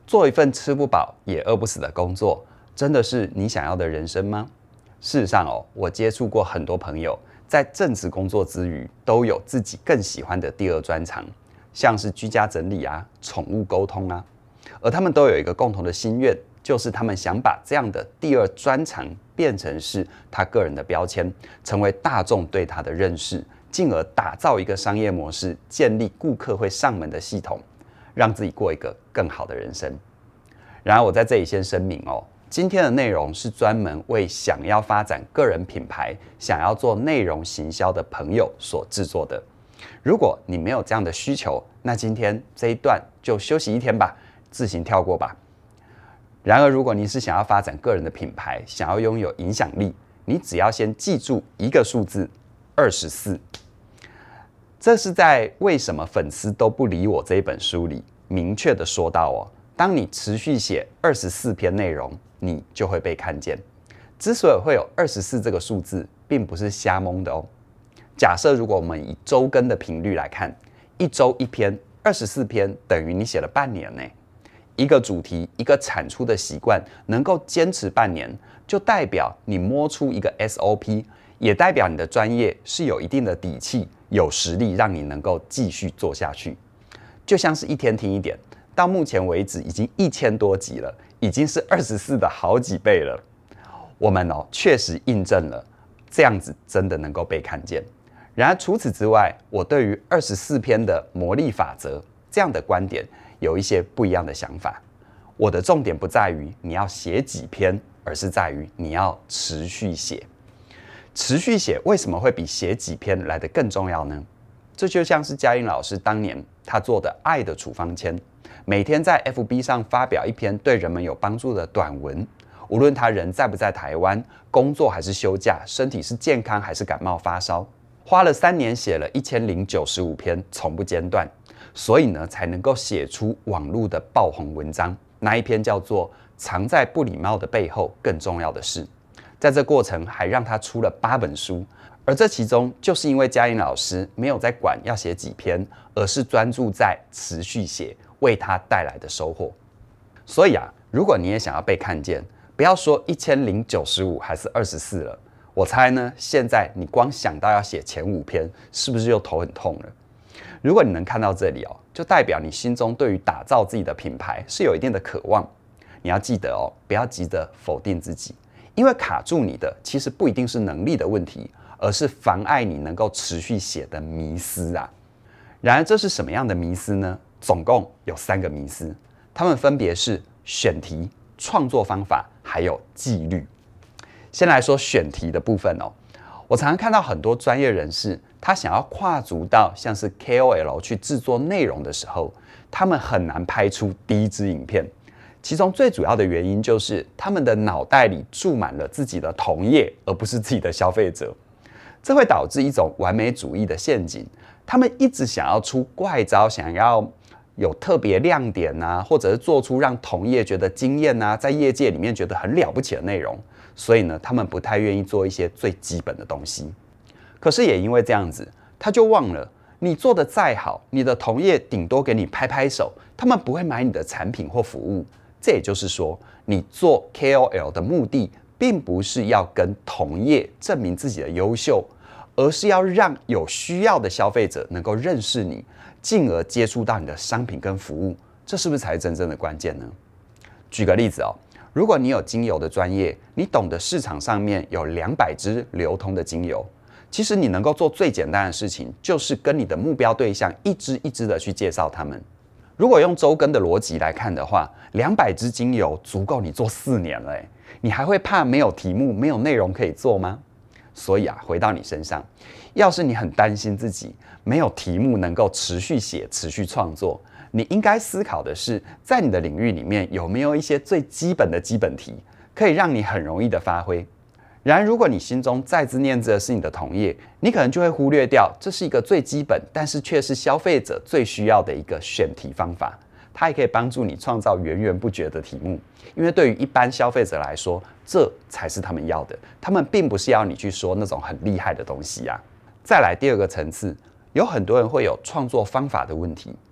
做一份吃不饱也饿不死的工作，真的是你想要的人生吗？事实上我接触过很多朋友，在正职工作之余，都有自己更喜欢的第二专长，像是居家整理啊、宠物沟通啊，而他们都有一个共同的心愿，就是他们想把这样的第二专长变成是他个人的标签，成为大众对他的认识，进而打造一个商业模式，建立顾客会上门的系统，让自己过一个更好的人生。然而我在这里先声明今天的内容是专门为想要发展个人品牌、想要做内容行销的朋友所制作的。如果你没有这样的需求，那今天这一段就休息一天吧，自行跳过吧。然而如果你是想要发展个人的品牌，想要拥有影响力，你只要先记住一个数字24。这是在为什么粉丝都不理我这一本书里明确的说到当你持续写24篇内容，你就会被看见。之所以会有24这个数字，并不是瞎蒙的假设如果我们以周更的频率来看，一周一篇，24篇等于你写了半年呢。一个主题、一个产出的习惯能够坚持半年，就代表你摸出一个 SOP， 也代表你的专业是有一定的底气、有实力，让你能够继续做下去。就像是一天听一点，到目前为止已经1000多集了，已经是24的好几倍了。我们确实印证了这样子真的能够被看见。然而除此之外，我对于24篇的魔力法则这样的观点有一些不一样的想法。我的重点不在于你要写几篇，而是在于你要持续写。持续写为什么会比写几篇来得更重要呢？这就像是嘉玲老师当年他做的爱的处方签，每天在 FB 上发表一篇对人们有帮助的短文，无论他人在不在台湾，工作还是休假，身体是健康还是感冒发烧，花了3年写了1095篇，从不间断，所以呢才能够写出网络的爆红文章。那一篇叫做藏在不礼貌的背后更重要的事，在这过程还让他出了8本书。而这其中就是因为嘉玲老师没有在管要写几篇，而是专注在持续写为他带来的收获。所以如果你也想要被看见，不要说1095还是24了，我猜呢，现在你光想到要写前5篇，是不是就头很痛了？如果你能看到这里就代表你心中对于打造自己的品牌是有一定的渴望。你要记得不要急着否定自己，因为卡住你的其实不一定是能力的问题，而是妨碍你能够持续写的迷思啊。然而这是什么样的迷思呢？总共有3个迷思，它们分别是选题、创作方法还有纪律。先来说选题的部分我常常看到很多专业人士，他想要跨足到像是 KOL 去制作内容的时候，他们很难拍出第一支影片。其中最主要的原因就是他们的脑袋里住满了自己的同业，而不是自己的消费者。这会导致一种完美主义的陷阱，他们一直想要出怪招，想要有特别亮点或者是做出让同业觉得惊艳在业界里面觉得很了不起的内容，所以呢，他们不太愿意做一些最基本的东西。可是也因为这样子，他就忘了，你做的再好，你的同业顶多给你拍拍手，他们不会买你的产品或服务。这也就是说，你做 KOL 的目的并不是要跟同业证明自己的优秀，而是要让有需要的消费者能够认识你，进而接触到你的商品跟服务。这是不是才是真正的关键呢？举个例子如果你有精油的专业，你懂得市场上面有200支流通的精油，其实你能够做最简单的事情，就是跟你的目标对象一支一支的去介绍他们。如果用周更的逻辑来看的话，200支精油足够你做4年了你还会怕没有题目、没有内容可以做吗？所以回到你身上，要是你很担心自己没有题目能够持续写、持续创作，你应该思考的是，在你的领域里面有没有一些最基本的基本题，可以让你很容易的发挥。然而如果你心中在字念字的是你的同业，你可能就会忽略掉这是一个最基本，但是却是消费者最需要的一个选题方法。它也可以帮助你创造源源不绝的题目，因为对于一般消费者来说，这才是他们要的，他们并不是要你去说那种很厉害的东西再来第2个层次，有很多人会有创作方法的问题。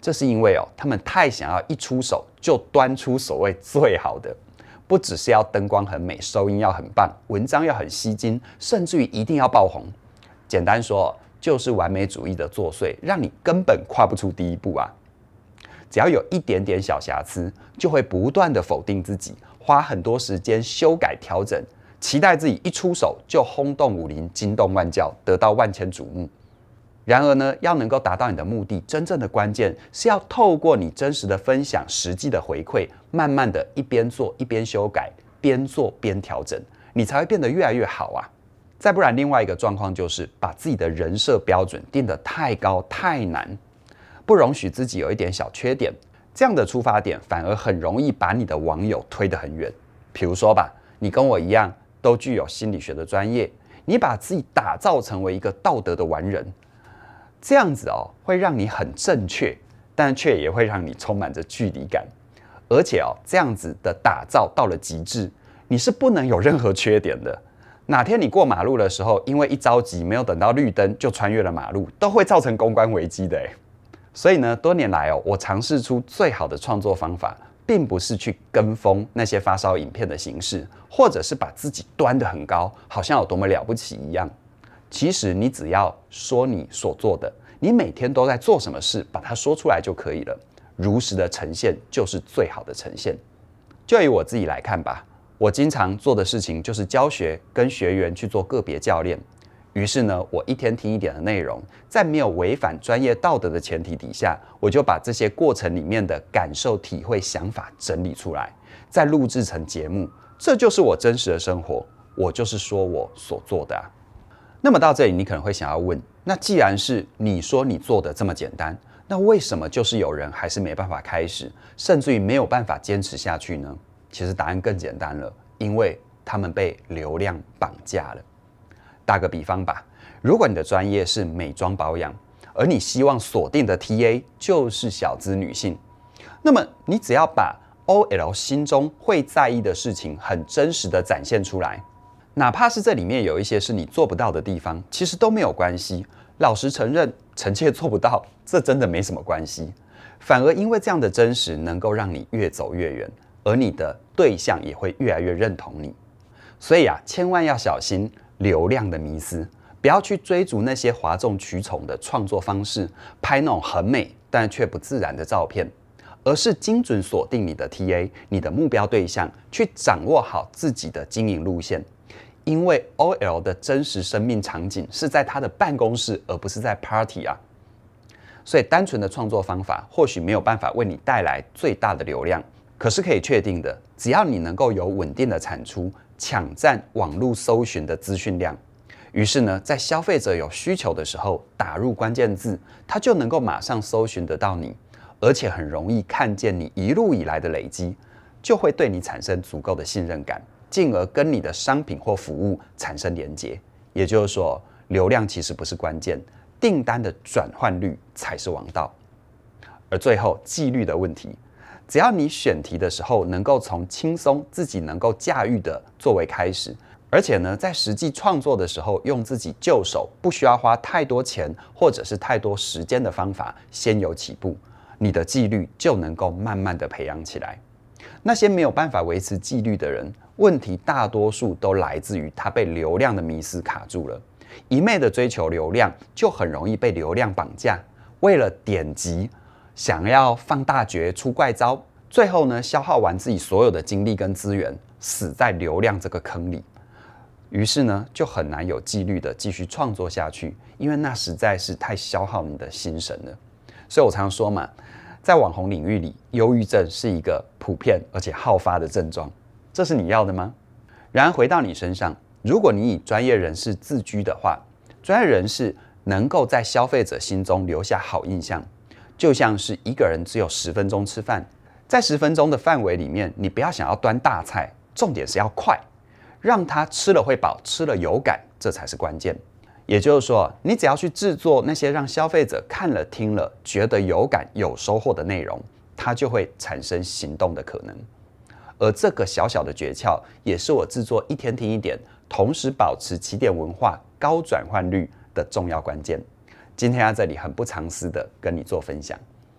这是因为他们太想要一出手就端出所谓最好的，不只是要灯光很美，收音要很棒，文章要很吸睛，甚至于一定要爆红。简单说，就是完美主义的作祟，让你根本跨不出第一步啊！只要有一点点小瑕疵，就会不断的否定自己，花很多时间修改调整，期待自己一出手就轰动武林，惊动万教，得到万千瞩目。然而呢，要能够达到你的目的，真正的关键是要透过你真实的分享、实际的回馈，慢慢的一边做一边修改，边做边调整，你才会变得越来越好啊！再不然，另外一个状况就是把自己的人设标准定得太高太难，不容许自己有一点小缺点，这样的出发点反而很容易把你的网友推得很远。比如说吧，你跟我一样都具有心理学的专业，你把自己打造成为一个道德的完人，这样子会让你很正确，但却也会让你充满着距离感。而且这样子的打造到了极致，你是不能有任何缺点的。哪天你过马路的时候，因为一着急没有等到绿灯就穿越了马路，都会造成公关危机的。所以呢，多年来我尝试出最好的创作方法，并不是去跟风那些发烧影片的形式，或者是把自己端得很高，好像有多么了不起一样。其实你只要说你所做的，你每天都在做什么事，把它说出来就可以了。如实的呈现就是最好的呈现。就以我自己来看吧，我经常做的事情就是教学，跟学员去做个别教练。于是呢，我一天听一点的内容，在没有违反专业道德的前提底下，我就把这些过程里面的感受、体会、想法整理出来，再录制成节目。这就是我真实的生活，我就是说我所做的啊。那么到这里，你可能会想要问，那既然是你说你做的这么简单，那为什么就是有人还是没办法开始，甚至于没有办法坚持下去呢？其实答案更简单了，因为他们被流量绑架了。打个比方吧，如果你的专业是美妆保养，而你希望锁定的 TA 就是小资女性，那么你只要把 OL 心中会在意的事情很真实的展现出来，哪怕是这里面有一些是你做不到的地方，其实都没有关系。老实承认，臣妾做不到，这真的没什么关系。反而因为这样的真实，能够让你越走越远，而你的对象也会越来越认同你。所以千万要小心流量的迷思，不要去追逐那些哗众取宠的创作方式，拍那种很美但却不自然的照片，而是精准锁定你的 TA， 你的目标对象，去掌握好自己的经营路线。因为 OL 的真实生命场景是在他的办公室，而不是在 party 啊。所以单纯的创作方法或许没有办法为你带来最大的流量，可是可以确定的，只要你能够有稳定的产出，抢占网络搜寻的资讯量，于是呢，在消费者有需求的时候，打入关键字，他就能够马上搜寻得到你，而且很容易看见你一路以来的累积，就会对你产生足够的信任感，进而跟你的商品或服务产生连结。也就是说，流量其实不是关键，订单的转换率才是王道。而最后，纪律的问题，只要你选题的时候能够从轻松自己能够驾驭的作为开始，而且呢，在实际创作的时候用自己就手，不需要花太多钱或者是太多时间的方法先有起步，你的纪律就能够慢慢的培养起来。那些没有办法维持纪律的人，问题大多数都来自于他被流量的迷思卡住了，一昧的追求流量，就很容易被流量绑架，为了点击想要放大绝出怪招，最后呢，消耗完自己所有的精力跟资源，死在流量这个坑里。于是呢，就很难有纪律的继续创作下去，因为那实在是太消耗你的心神了。所以我常说嘛，在网红领域里，忧郁症是一个普遍而且好发的症状，这是你要的吗？然而回到你身上，如果你以专业人士自居的话，专业人士能够在消费者心中留下好印象，就像是一个人只有10分钟吃饭，在10分钟的范围里面，你不要想要端大菜，重点是要快，让他吃了会饱，吃了有感，这才是关键。也就是说，你只要去制作那些让消费者看了听了觉得有感有收获的内容，它就会产生行动的可能。而这个小小的诀窍，也是我制作一天听一点，同时保持起点文化高转换率的重要关键。今天在这里很不藏私的跟你做分享。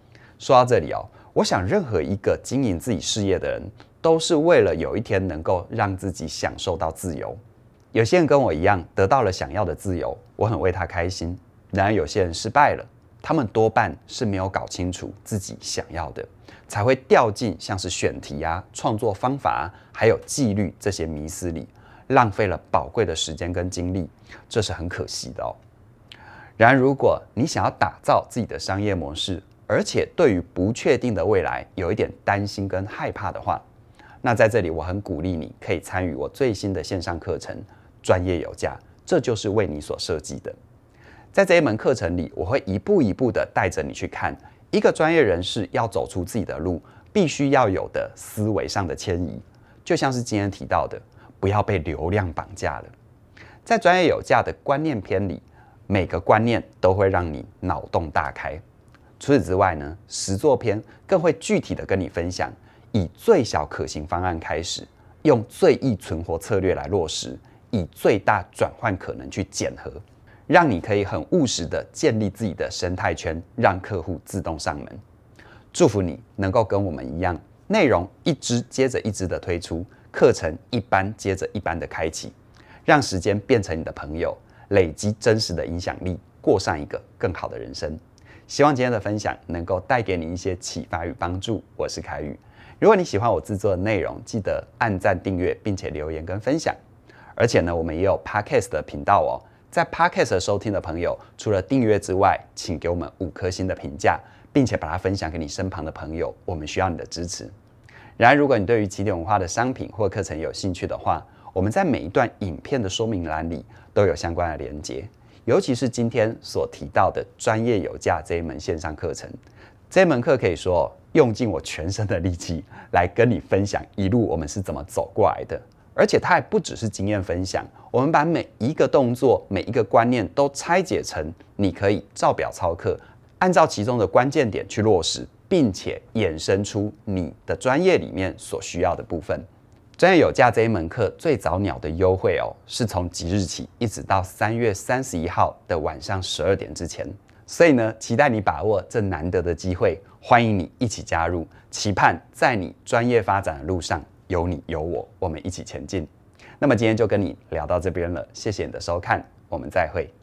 说到这里哦，我想任何一个经营自己事业的人，都是为了有一天能够让自己享受到自由。有些人跟我一样得到了想要的自由，我很为他开心。然而有些人失败了，他们多半是没有搞清楚自己想要的，才会掉进像是选题啊、创作方法啊，还有纪律这些迷思里，浪费了宝贵的时间跟精力，这是很可惜的哦。然而，如果你想要打造自己的商业模式，而且对于不确定的未来有一点担心跟害怕的话，那在这里我很鼓励你可以参与我最新的线上课程专业有价，这就是为你所设计的。在这一门课程里，我会一步一步的带着你去看一个专业人士要走出自己的路，必须要有的思维上的迁移。就像是今天提到的，不要被流量绑架了。在专业有价的观念篇里，每个观念都会让你脑洞大开。除此之外呢，实作篇更会具体的跟你分享，以最小可行方案开始，用最易存活策略来落实，以最大转换可能去检核，让你可以很务实的建立自己的生态圈，让客户自动上门。祝福你能够跟我们一样，内容一支接着一支的推出，课程一班接着一班的开启，让时间变成你的朋友，累积真实的影响力，过上一个更好的人生。希望今天的分享能够带给你一些启发与帮助。我是凯宇，如果你喜欢我制作的内容，记得按赞、订阅，并且留言跟分享。而且呢，我们也有 Podcast 的频道哦。在 Podcast 收听的朋友，除了订阅之外，请给我们5颗星的评价，并且把它分享给你身旁的朋友，我们需要你的支持。然而，如果你对于起点文化的商品或课程有兴趣的话，我们在每一段影片的说明栏里都有相关的连结。尤其是今天所提到的专业有价这一门线上课程，这门课可以说用尽我全身的力气来跟你分享一路我们是怎么走过来的，而且它还不只是经验分享，我们把每一个动作、每一个观念都拆解成你可以照表操课，按照其中的关键点去落实，并且衍生出你的专业里面所需要的部分。专业有价这一门课最早鸟的优惠哦，是从即日起一直到3月31号的晚上12点之前，所以呢，期待你把握这难得的机会，欢迎你一起加入，期盼在你专业发展的路上有你有我，我们一起前进。那么今天就跟你聊到这边了，谢谢你的收看，我们再会。